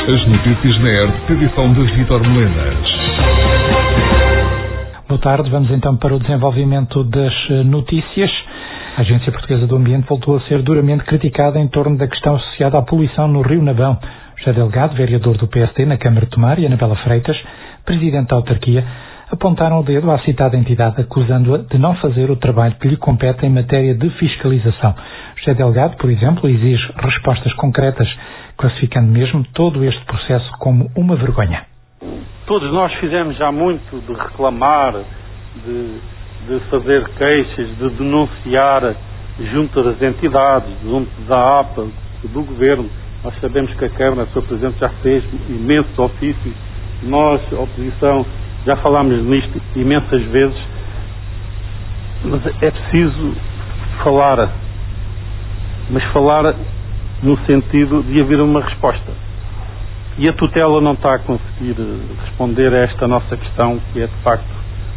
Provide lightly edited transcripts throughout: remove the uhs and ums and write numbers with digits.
As notícias na ERP, edição de Vítor Melenas. Boa tarde, vamos então para o desenvolvimento das notícias. A Agência Portuguesa do Ambiente voltou a ser duramente criticada em torno da questão associada à poluição no Rio Navão. José Delgado, vereador do PSD na Câmara de Tomar, e Anabela Freitas, presidente da autarquia, apontaram o dedo à citada entidade, acusando-a de não fazer o trabalho que lhe compete em matéria de fiscalização. José Delgado, por exemplo, exige respostas concretas, classificando mesmo todo este processo como uma vergonha. Todos nós fizemos já muito de reclamar, de fazer queixas, de denunciar junto das entidades, junto da APA, do Governo. Nós sabemos que a Câmara, o Sr. Presidente, já fez imensos ofícios. Nós, a oposição, já falámos nisto imensas vezes. Mas é preciso falar, mas falar no sentido de haver uma resposta. E a tutela não está a conseguir responder a esta nossa questão, que é de facto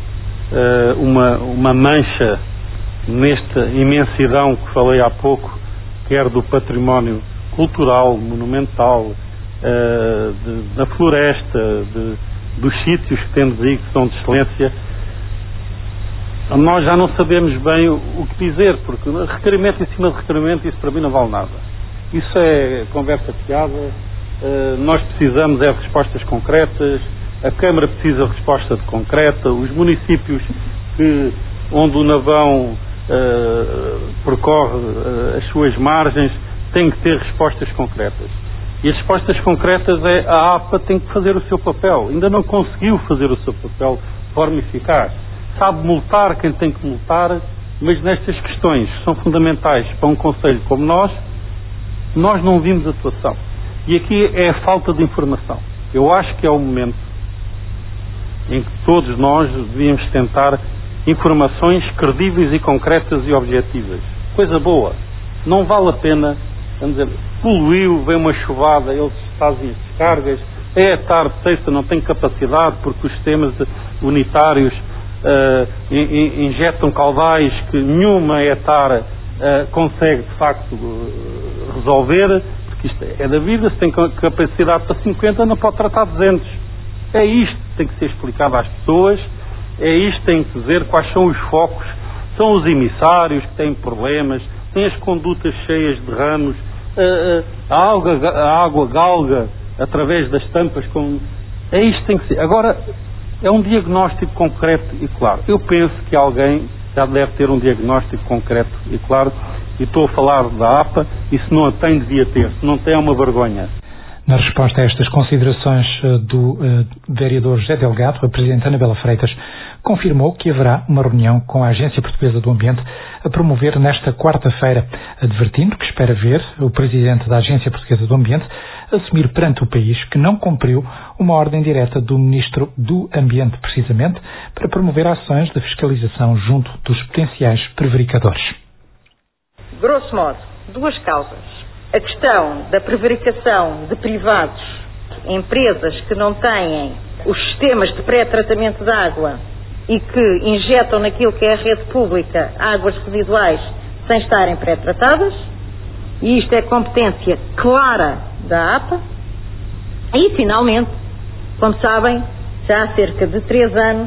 uma mancha nesta imensidão que falei há pouco, quer do património cultural, monumental, da floresta, dos sítios que temos aí que são de excelência. Nós já não sabemos bem o que dizer, porque requerimento em cima de requerimento, isso para mim não vale nada. Isso é conversa fiada. Nós precisamos de respostas concretas, a Câmara precisa de resposta concreta, os municípios onde o Navão percorre as suas margens têm que ter respostas concretas. E as respostas concretas a APA tem que fazer o seu papel. Ainda não conseguiu fazer o seu papel de forma eficaz. Sabe multar quem tem que multar, mas nestas questões que são fundamentais para um concelho como nós não vimos atuação. E aqui é a falta de informação. Eu acho que é o momento em que todos nós devíamos tentar informações credíveis e concretas e objetivas. Coisa boa. Não vale a pena, vamos dizer, poluiu, vem uma chuvada, eles fazem as descargas, é tarde, sexta, não tem capacidade porque os sistemas unitários injetam caudais que nenhuma etar consegue de facto resolver. Isto é da vida, se tem capacidade para 50, não pode tratar 200. É isto que tem que ser explicado às pessoas, é isto que tem que dizer quais são os focos, são os emissários que têm problemas, têm as condutas cheias de ramos, a água galga através das tampas. É isto que tem que ser. Agora, é um diagnóstico concreto e claro. Eu penso que alguém já deve ter um diagnóstico concreto e claro. E estou a falar da APA, e se não a tem, devia ter. Se não tem, é uma vergonha. Na resposta a estas considerações do vereador José Delgado, a presidente Anabela Freitas confirmou que haverá uma reunião com a Agência Portuguesa do Ambiente a promover nesta quarta-feira, advertindo que espera ver o presidente da Agência Portuguesa do Ambiente assumir perante o país que não cumpriu uma ordem direta do Ministro do Ambiente, precisamente, para promover ações de fiscalização junto dos potenciais prevaricadores. Grosso modo, duas causas. A questão da prevaricação de privados, empresas que não têm os sistemas de pré-tratamento de água e que injetam naquilo que é a rede pública águas residuais sem estarem pré-tratadas, e isto é competência clara da APA. E, finalmente, como sabem, já há cerca de 3 anos,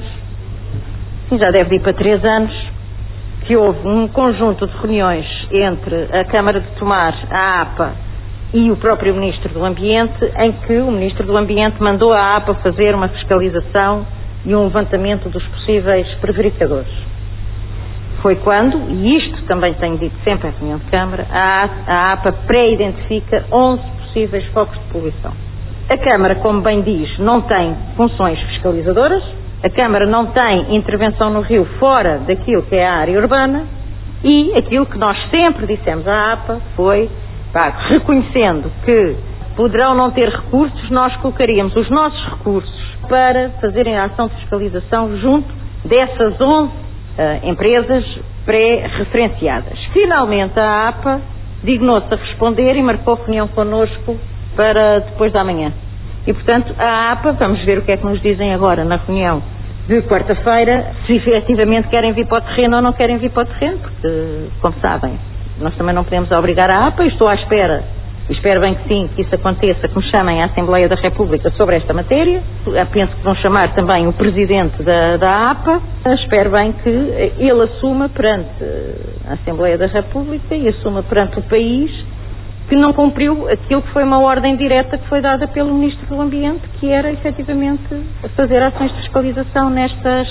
já deve ir para 3 anos, que houve um conjunto de reuniões entre a Câmara de Tomar, a APA e o próprio Ministro do Ambiente, em que o Ministro do Ambiente mandou a APA fazer uma fiscalização e um levantamento dos possíveis prevaricadores. Foi quando, e isto também tenho dito sempre em reunião de Câmara, a APA pré-identifica 11 possíveis focos de poluição. A Câmara, como bem diz, não tem funções fiscalizadoras. A Câmara não tem intervenção no rio fora daquilo que é a área urbana, e aquilo que nós sempre dissemos à APA foi, reconhecendo que poderão não ter recursos, nós colocaríamos os nossos recursos para fazerem a ação de fiscalização junto dessas 11 empresas pré-referenciadas. Finalmente a APA dignou-se a responder e marcou reunião connosco para depois da manhã. E, portanto, a APA, vamos ver o que é que nos dizem agora na reunião de quarta-feira, se efetivamente querem vir para o terreno ou não querem vir para o terreno, porque, como sabem, nós também não podemos obrigar a APA, e estou à espera espero bem que sim, que isso aconteça, que me chamem à Assembleia da República sobre esta matéria. Penso que vão chamar também o Presidente da APA. Espero bem que ele assuma perante a Assembleia da República e assuma perante o país que não cumpriu aquilo que foi uma ordem direta que foi dada pelo Ministro do Ambiente, que era efetivamente fazer ações de fiscalização nestas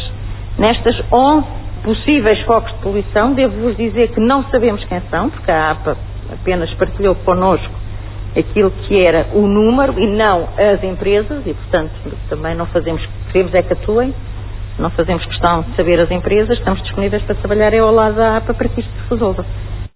11 possíveis focos de poluição. Devo-vos dizer que não sabemos quem são, porque a APA apenas partilhou connosco aquilo que era o número e não as empresas, e portanto também não queremos é que atuem, não fazemos questão de saber as empresas, estamos disponíveis para trabalhar ao lado da APA para que isto se resolva.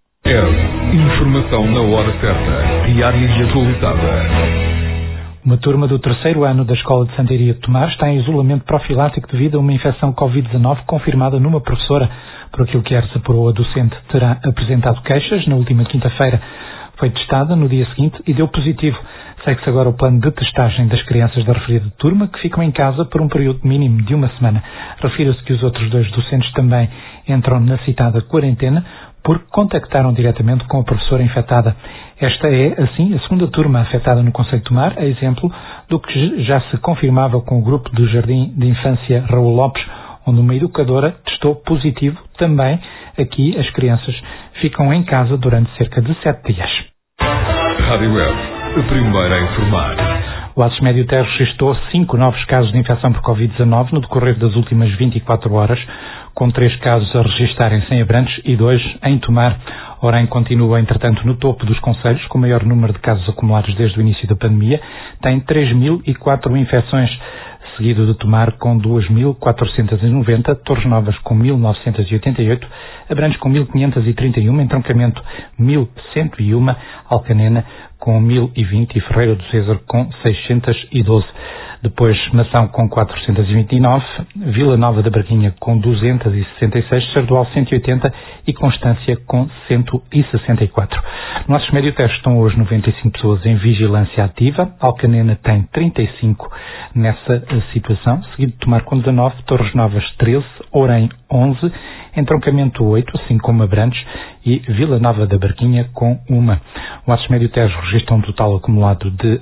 Informação na hora certa, diária e atualizada. Uma turma do 3º ano da Escola de Santaria de Tomar está em isolamento profilático devido a uma infecção Covid-19 confirmada numa professora. Por aquilo que se apurou, a docente terá apresentado queixas. Na última quinta-feira foi testada no dia seguinte e deu positivo. Segue-se agora o plano de testagem das crianças da referida turma, que ficam em casa por um período mínimo de uma semana. Refira-se que os outros 2 docentes também entram na citada quarentena porque contactaram diretamente com a professora infectada. Esta é, assim, a segunda turma afetada no concelho de Tomar, a exemplo do que já se confirmava com o grupo do Jardim de Infância Raul Lopes, onde uma educadora testou positivo. Também aqui as crianças ficam em casa durante cerca de 7 dias. Rádio Web, a primeira a informar. O ACES Médio Tejo registrou 5 novos casos de infecção por Covid-19 no decorrer das últimas 24 horas, com 3 casos a registarem-se em Abrantes e 2 em Tomar. Orem continua, entretanto, no topo dos concelhos, com o maior número de casos acumulados desde o início da pandemia. Tem 3.004 infecções, seguido de Tomar com 2.490, Torres Novas com 1.988, Abrantes com 1.531, Entroncamento 1.101, Alcanena com 1.020 e Ferreira do César com 612. Depois Mação com 429, Vila Nova da Barquinha com 266, Sardual 180 e Constância com 164. No ACES Médio Tejo estão hoje 95 pessoas em vigilância ativa, Alcanena tem 35 nessa situação, seguido de Tomar com 19, Torres Novas 13, Orem 11, Entroncamento 8, assim como Abrantes, e Vila Nova da Barquinha com 1. O ACES Médio Tejo registra um total acumulado de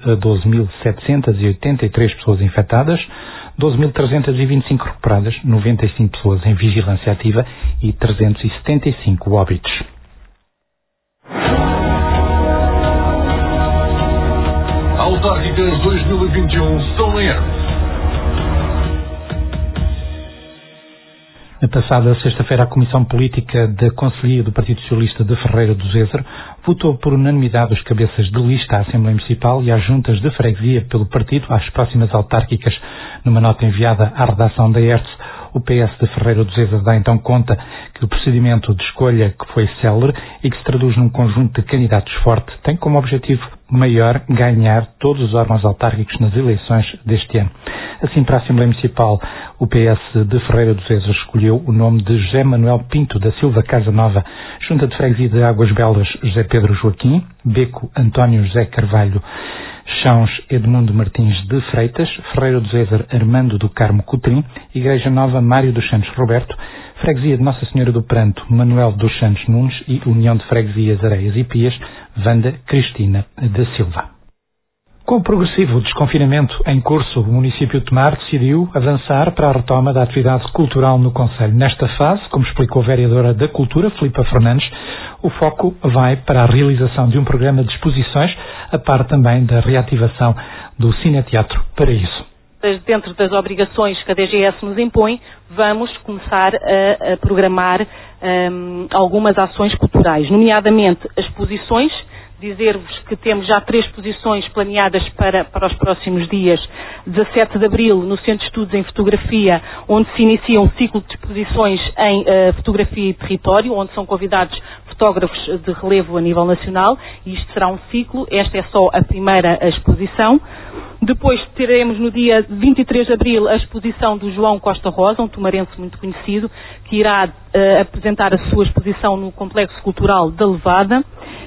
12.783 pessoas infectadas, 12.325 recuperadas, 95 pessoas em vigilância ativa e 375 óbitos. Autárquicas 2021 São Leão. Na passada sexta-feira, a Comissão Política da Conselhia do Partido Socialista de Ferreira do César votou por unanimidade os cabeças de lista à Assembleia Municipal e às juntas de freguesia pelo partido às próximas autárquicas. Numa nota enviada à redação da ERTS, o PS de Ferreira do César dá então conta que o procedimento de escolha que foi célere e que se traduz num conjunto de candidatos forte tem como objetivo maior ganhar todos os órgãos autárquicos nas eleições deste ano. Assim, para a Assembleia Municipal, o PS de Ferreira do César escolheu o nome de José Manuel Pinto da Silva Casanova, Junta de Freguesia de Águas Belas José Pedro Joaquim, Beco António José Carvalho, Chãos Edmundo Martins de Freitas, Ferreira do César Armando do Carmo Coutrin, Igreja Nova Mário dos Santos Roberto, Freguesia de Nossa Senhora do Pranto Manuel dos Santos Nunes e União de Freguesias Areias e Pias Wanda Cristina da Silva. Com o progressivo desconfinamento em curso, o município de Tomar decidiu avançar para a retoma da atividade cultural no concelho. Nesta fase, como explicou a vereadora da Cultura, Filipa Fernandes, o foco vai para a realização de um programa de exposições, a par também da reativação do Cineteatro Paraíso. Dentro das obrigações que a DGS nos impõe, vamos começar a programar algumas ações culturais, nomeadamente as exposições. Dizer-vos que temos já 3 exposições planeadas para os próximos dias. 17 de Abril, no Centro de Estudos em Fotografia, onde se inicia um ciclo de exposições em fotografia e território, onde são convidados fotógrafos de relevo a nível nacional, e isto será um ciclo. Esta é só a primeira exposição. Depois teremos no dia 23 de Abril a exposição do João Costa Rosa, um tomarense muito conhecido, que irá apresentar a sua exposição no Complexo Cultural da Levada.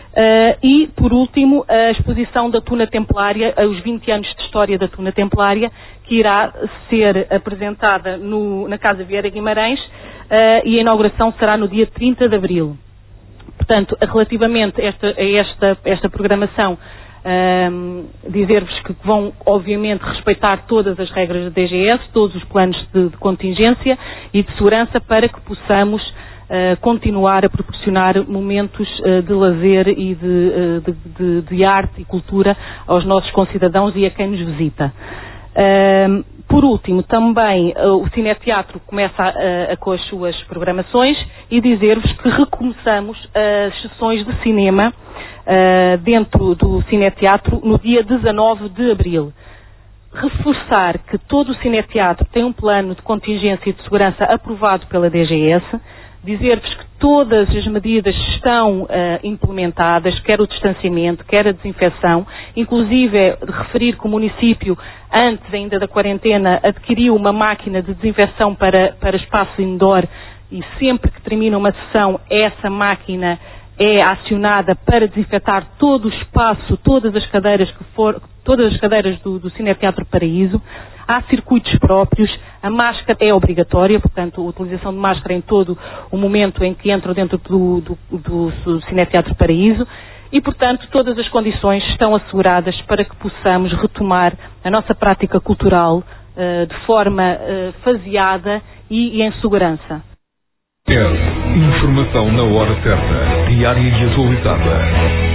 E, por último, a exposição da Tuna Templária, os 20 anos de história da Tuna Templária, que irá ser apresentada na Casa Vieira Guimarães, e a inauguração será no dia 30 de Abril. Portanto, relativamente a esta programação, dizer-vos que vão, obviamente, respeitar todas as regras da DGS, todos os planos de contingência e de segurança para que possamos continuar a proporcionar momentos de lazer e de arte e cultura aos nossos concidadãos e a quem nos visita. Por último, também o Cineteatro começa com as suas programações e dizer-vos que recomeçamos as sessões de cinema dentro do Cineteatro no dia 19 de abril. Reforçar que todo o Cineteatro tem um plano de contingência e de segurança aprovado pela DGS, dizer-vos que todas as medidas estão implementadas, quer o distanciamento, quer a desinfecção, inclusive referir que o município, antes ainda da quarentena, adquiriu uma máquina de desinfecção para espaço indoor e sempre que termina uma sessão, essa máquina é acionada para desinfetar todo o espaço, todas as cadeiras do Cineteatro Paraíso. Há circuitos próprios, a máscara é obrigatória, portanto, a utilização de máscara em todo o momento em que entram dentro do Cineteatro Paraíso e, portanto, todas as condições estão asseguradas para que possamos retomar a nossa prática cultural de forma faseada e em segurança. Informação na hora certa, diária e atualizada.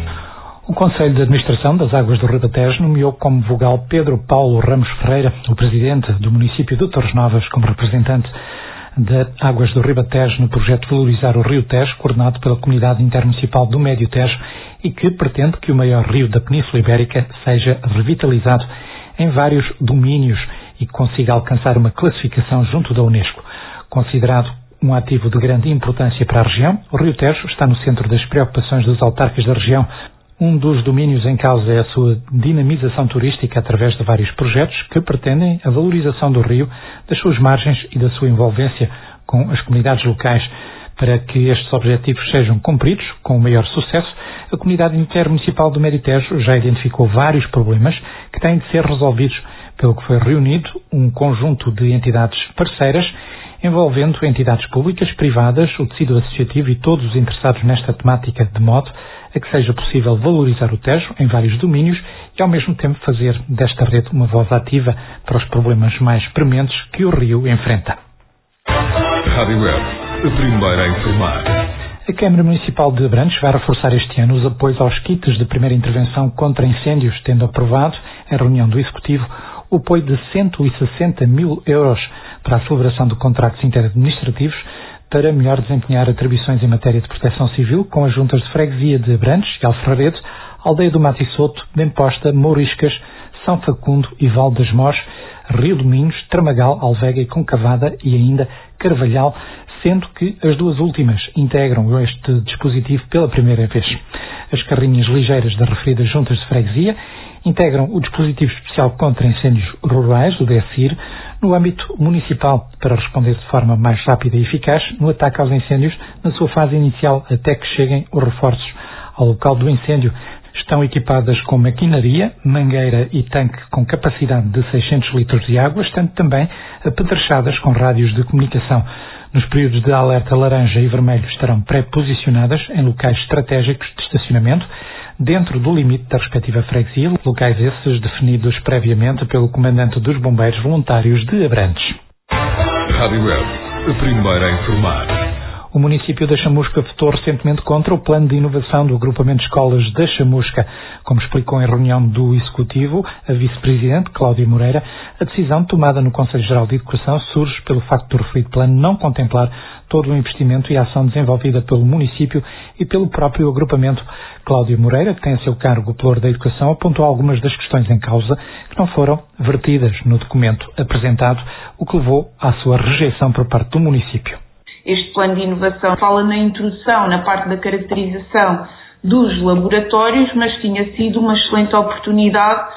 O Conselho de Administração das Águas do Ribatejo nomeou como vogal Pedro Paulo Ramos Ferreira, o presidente do município de Torres Novas, como representante de Águas do Ribatejo no projeto Valorizar o Rio Tejo, coordenado pela Comunidade Intermunicipal do Médio Tejo e que pretende que o maior rio da Península Ibérica seja revitalizado em vários domínios e consiga alcançar uma classificação junto da Unesco. Considerado um ativo de grande importância para a região, o Rio Tejo está no centro das preocupações dos autarcas da região. Um dos domínios em causa é a sua dinamização turística através de vários projetos que pretendem a valorização do rio, das suas margens e da sua envolvência com as comunidades locais. Para que estes objetivos sejam cumpridos com o maior sucesso, a Comunidade Intermunicipal do Médio Tejo já identificou vários problemas que têm de ser resolvidos, pelo que foi reunido um conjunto de entidades parceiras envolvendo entidades públicas, privadas, o tecido associativo e todos os interessados nesta temática, de modo a que seja possível valorizar o Tejo em vários domínios e, ao mesmo tempo, fazer desta rede uma voz ativa para os problemas mais prementes que o rio enfrenta. Rádio Web, a primeira a informar. A Câmara Municipal de Abrantes vai reforçar este ano os apoios aos kits de primeira intervenção contra incêndios, tendo aprovado, em reunião do Executivo, o apoio de 160 mil euros para a celebração de contratos interadministrativos para melhor desempenhar atribuições em matéria de proteção civil com as juntas de freguesia de Abrantes e Alfarredo, Aldeia do Mato e Soto, Bemposta, Mouriscas, São Facundo e Val das Mós, Rio do Minhos, Tramagal, Alvega e Concavada e ainda Carvalhal, sendo que as duas últimas integram este dispositivo pela primeira vez. As carrinhas ligeiras das referidas juntas de freguesia integram o dispositivo especial contra incêndios rurais, o DSIR, no âmbito municipal, para responder de forma mais rápida e eficaz no ataque aos incêndios na sua fase inicial, até que cheguem os reforços ao local do incêndio. Estão equipadas com maquinaria, mangueira e tanque com capacidade de 600 litros de água, estando também apedrechadas com rádios de comunicação. Nos períodos de alerta laranja e vermelho estarão pré-posicionadas em locais estratégicos de estacionamento, dentro do limite da respectiva freguesia, locais esses definidos previamente pelo Comandante dos Bombeiros Voluntários de Abrantes. Rádio Web, a primeira a informar. O município da Chamusca votou recentemente contra o plano de inovação do agrupamento de escolas da Chamusca. Como explicou em reunião do Executivo a vice-presidente, Cláudia Moreira, a decisão tomada no Conselho Geral de Educação surge pelo facto do referido plano não contemplar todo o investimento e a ação desenvolvida pelo município e pelo próprio agrupamento. Cláudia Moreira, que tem a seu cargo o Pelour da Educação, apontou algumas das questões em causa que não foram vertidas no documento apresentado, o que levou à sua rejeição por parte do município. Este plano de inovação fala na introdução, na parte da caracterização dos laboratórios, mas tinha sido uma excelente oportunidade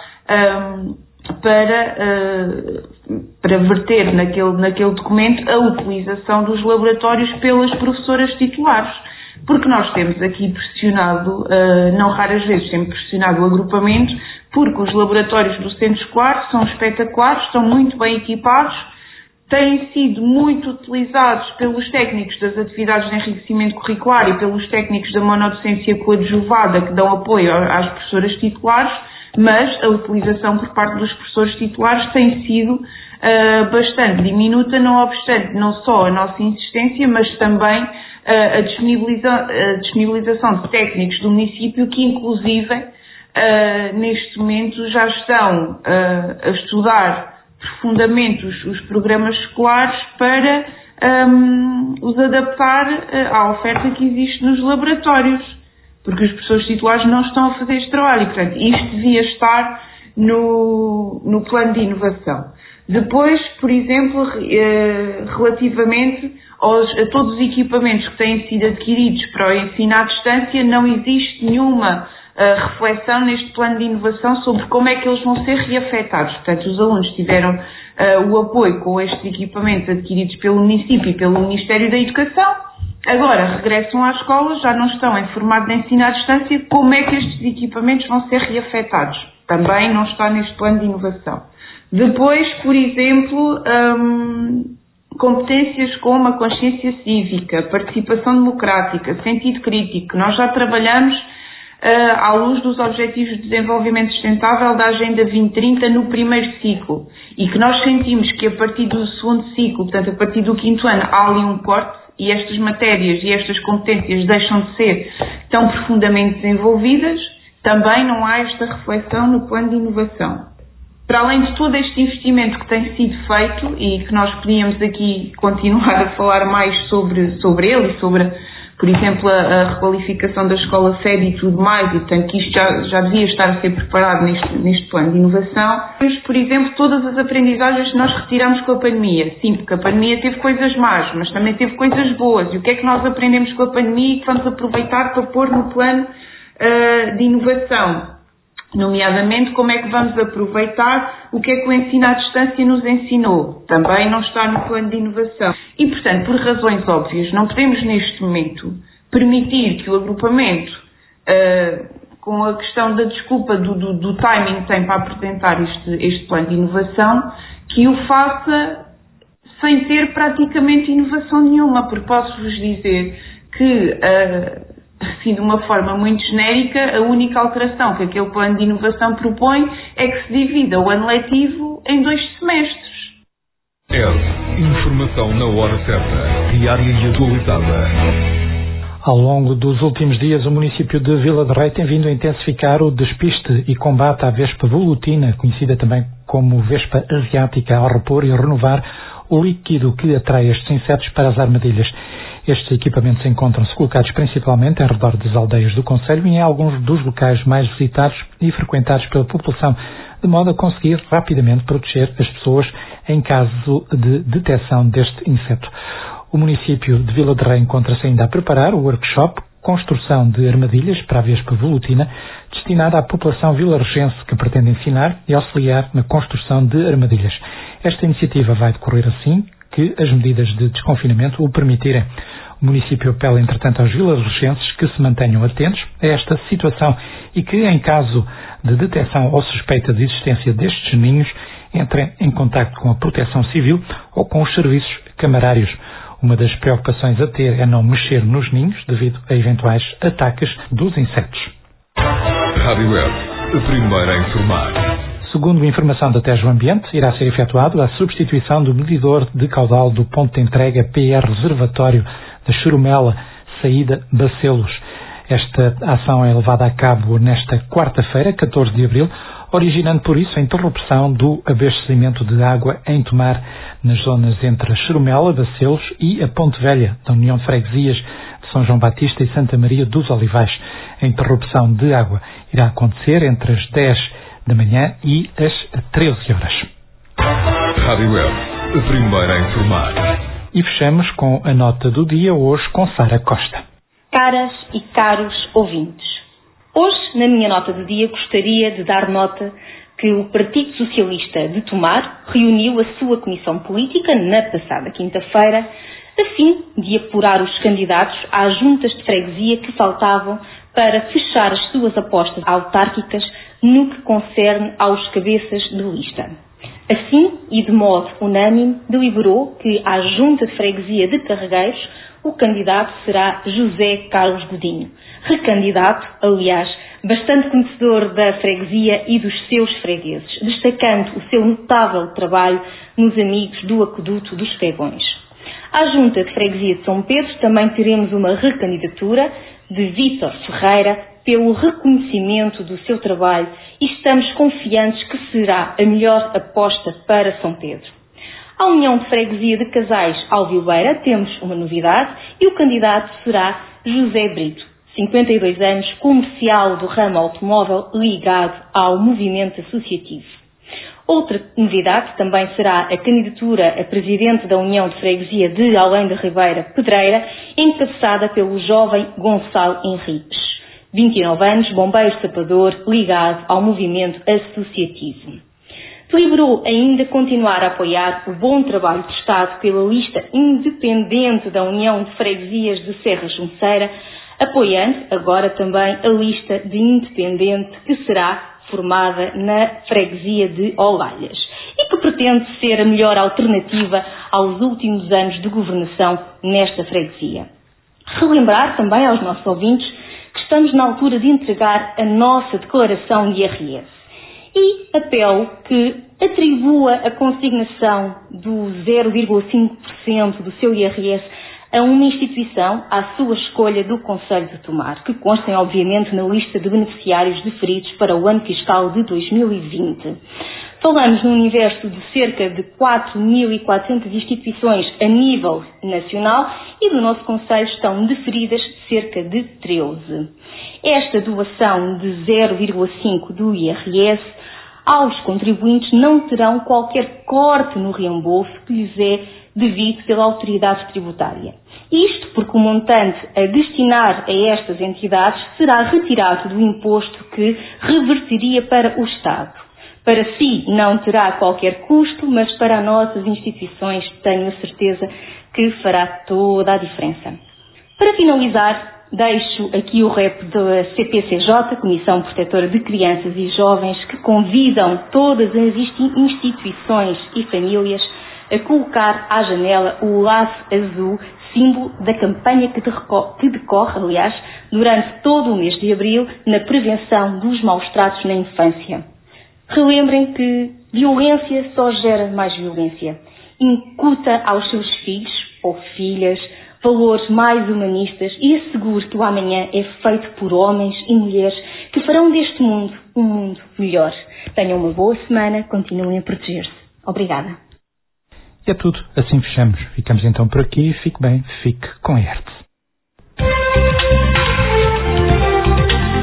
para verter naquele documento a utilização dos laboratórios pelas professoras titulares. Porque nós temos aqui pressionado, não raras vezes temos pressionado o agrupamento, porque os laboratórios do centro escolar são espetaculares, estão muito bem equipados, têm sido muito utilizados pelos técnicos das atividades de enriquecimento curricular e pelos técnicos da monodocência coadjuvada que dão apoio às professoras titulares, mas a utilização por parte dos professores titulares tem sido bastante diminuta, não obstante não só a nossa insistência, mas também a disponibilização de técnicos do município que, inclusive, neste momento já estão a estudar profundamente os programas escolares para os adaptar à oferta que existe nos laboratórios, porque os professores titulares não estão a fazer este trabalho e, portanto, isto devia estar no plano de inovação. Depois, por exemplo, relativamente a todos os equipamentos que têm sido adquiridos para o ensino à distância, não existe nenhuma reflexão neste plano de inovação sobre como é que eles vão ser reafetados. Portanto, os alunos tiveram o apoio com estes equipamentos adquiridos pelo município e pelo Ministério da Educação, agora regressam à escola, já não estão em formato de ensino à distância, como é que estes equipamentos vão ser reafetados? Também não está neste plano de inovação. Depois, por exemplo, competências como a consciência cívica, participação democrática, sentido crítico, nós já trabalhamos à luz dos Objetivos de Desenvolvimento Sustentável da Agenda 2030 no primeiro ciclo e que nós sentimos que a partir do segundo ciclo, portanto a partir do 5º ano, há ali um corte e estas matérias e estas competências deixam de ser tão profundamente desenvolvidas, também não há esta reflexão no plano de inovação. Para além de todo este investimento que tem sido feito e que nós podíamos aqui continuar a falar mais sobre ele e sobre, por exemplo, a requalificação da escola sede e tudo mais, e portanto que isto já devia estar a ser preparado neste plano de inovação. Mas, por exemplo, todas as aprendizagens que nós retiramos com a pandemia. Sim, porque a pandemia teve coisas más, mas também teve coisas boas. E o que é que nós aprendemos com a pandemia e que vamos aproveitar para pôr no plano de inovação? Nomeadamente, como é que vamos aproveitar o que é que o ensino à distância nos ensinou. Também não está no plano de inovação. E, portanto, por razões óbvias, não podemos neste momento permitir que o agrupamento, com a questão da desculpa do timing que tem para apresentar este plano de inovação, que o faça sem ter praticamente inovação nenhuma, porque posso-vos dizer que assim, de uma forma muito genérica, a única alteração que aquele plano de inovação propõe é que se divida o ano letivo em 2 semestres. Informação na hora certa, diária e atualizada. Ao longo dos últimos dias, o município de Vila de Rei tem vindo a intensificar o despiste e combate à vespa volutina, conhecida também como vespa asiática, ao repor e renovar o líquido que atrai estes insetos para as armadilhas. Estes equipamentos encontram-se colocados principalmente em redor das aldeias do concelho e em alguns dos locais mais visitados e frequentados pela população, de modo a conseguir rapidamente proteger as pessoas em caso de detecção deste inseto. O município de Vila de Rei encontra-se ainda a preparar o workshop Construção de Armadilhas para a Vespa Volutina, destinada à população vilarejense que pretende ensinar e auxiliar na construção de armadilhas. Esta iniciativa vai decorrer assim que as medidas de desconfinamento o permitirem. O município apela, entretanto, aos vilarejenses que se mantenham atentos a esta situação e que, em caso de detecção ou suspeita de existência destes ninhos, entrem em contacto com a Proteção Civil ou com os serviços camarários. Uma das preocupações a ter é não mexer nos ninhos devido a eventuais ataques dos insetos. Rádio Web, a primeira a informar. Segundo informação da Tejo Ambiente, irá ser efetuado a substituição do medidor de caudal do ponto de entrega PR Reservatório da Churumela, saída Bacelos. Esta ação é levada a cabo nesta quarta-feira, 14 de abril, originando por isso a interrupção do abastecimento de água em Tomar, nas zonas entre a Churumela, Bacelos e a Ponte Velha, da União de Freguesias de São João Batista e Santa Maria dos Olivais. A interrupção de água irá acontecer entre as 10 da manhã e às 13 horas. Rádio Web, a primeira a informar. E fechamos com a nota do dia, hoje com Sara Costa. Caras e caros ouvintes, hoje, na minha nota do dia, gostaria de dar nota que o Partido Socialista de Tomar reuniu a sua comissão política na passada quinta-feira, a fim de apurar os candidatos às juntas de freguesia que faltavam para fechar as suas apostas autárquicas no que concerne aos cabeças de lista. Assim, e de modo unânime, deliberou que à Junta de Freguesia de Carregueiros o candidato será José Carlos Godinho, recandidato, aliás, bastante conhecedor da freguesia e dos seus fregueses, destacando o seu notável trabalho nos amigos do Aqueduto dos Pegões. À Junta de Freguesia de São Pedro também teremos uma recandidatura de Vítor Ferreira pelo reconhecimento do seu trabalho e estamos confiantes que será a melhor aposta para São Pedro. À União de Freguesia de Casais Alvilbeira temos uma novidade e o candidato será José Brito, 52 anos, comercial do ramo automóvel ligado ao movimento associativo. Outra novidade também será a candidatura a presidente da União de Freguesia de Além da Ribeira Pedreira, encabeçada pelo jovem Gonçalo Henriques, 29 anos, bombeiro sapador ligado ao movimento associativo. Deliberou ainda continuar a apoiar o bom trabalho prestado pela lista independente da União de Freguesias de Serra Junceira, apoiando agora também a lista de independente que será formada na freguesia de Olalhas e que pretende ser a melhor alternativa aos últimos anos de governação nesta freguesia. Relembrar também aos nossos ouvintes que estamos na altura de entregar a nossa declaração de IRS e apelo que atribua a consignação do 0,5% do seu IRS a uma instituição à sua escolha do Conselho de Tomar, que constem obviamente na lista de beneficiários deferidos para o ano fiscal de 2020. Falamos num universo de cerca de 4.400 instituições a nível nacional e do nosso Conselho estão deferidas cerca de 13. Esta doação de 0,5% do IRS aos contribuintes não terão qualquer corte no reembolso que lhes é devido pela autoridade tributária. Isto porque o montante a destinar a estas entidades será retirado do imposto que reverteria para o Estado. Para si não terá qualquer custo, mas para as nossas instituições tenho a certeza que fará toda a diferença. Para finalizar, deixo aqui o rep da CPCJ, Comissão Protetora de Crianças e Jovens, que convidam todas as instituições e famílias a colocar à janela o laço azul, símbolo da campanha que decorre, aliás, durante todo o mês de abril na prevenção dos maus-tratos na infância. Relembrem que violência só gera mais violência. Incuta aos seus filhos ou filhas valores mais humanistas e assegure que o amanhã é feito por homens e mulheres que farão deste mundo um mundo melhor. Tenham uma boa semana, continuem a proteger-se. Obrigada. E é tudo, assim fechamos. Ficamos então por aqui. Fique bem, fique com a ERTE.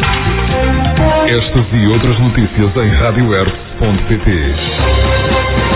Estas e outras notícias em radioerte.pt.